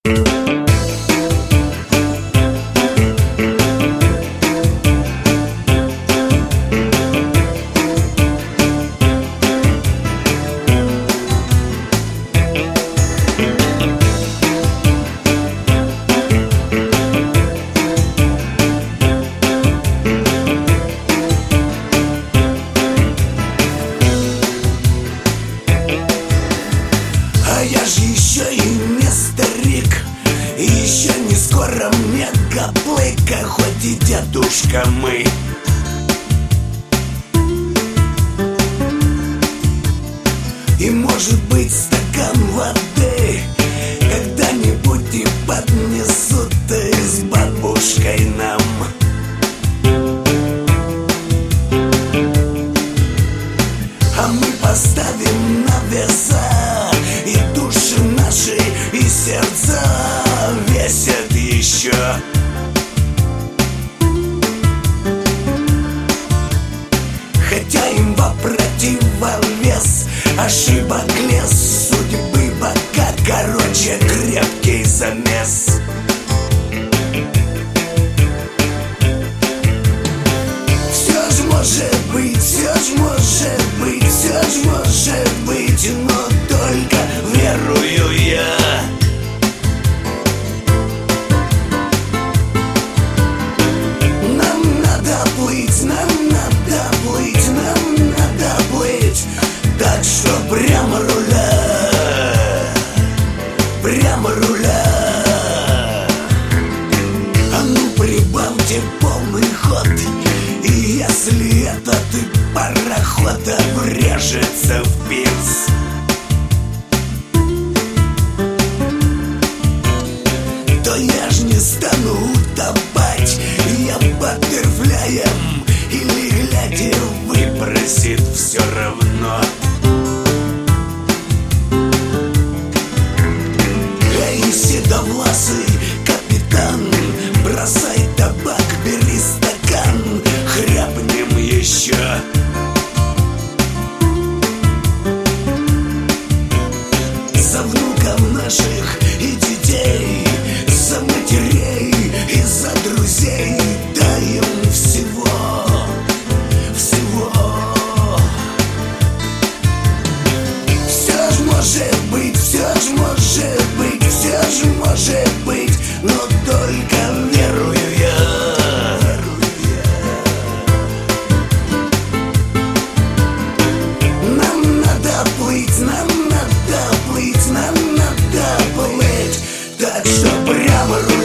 Я ж еще и не старик, и еще не скоро мне гоплыка, хоть и дедушка мы. И может быть стакан воды когда-нибудь и поднесут и с бабушкой нам. А мы поставим на веса, и души наши, и сердца весят еще. Хотя им во противовес ошибок лес, судьбы бока, короче, крепкий замес. Все ж может быть, все ж может быть, все ж может быть, но только верую я. Нам надо плыть, нам надо плыть, нам надо плыть, так что прямо руля, прямо руля. А ну прибавьте полный ход, и если этот пароход врежется в пирс, то я ж не стану утопать, я баттерфляем или глядя выбросит все равно. Эй, седовласый капитан, бросай табак, бери стакан, хряпнем еще. За внуков наших и детей, за матерей и за друзей, дай им всего, всего. Все ж может быть, все ж может быть, все ж может быть, но только верую я. Нам надо плыть, нам надо плыть, нам надо плыть, так что прямо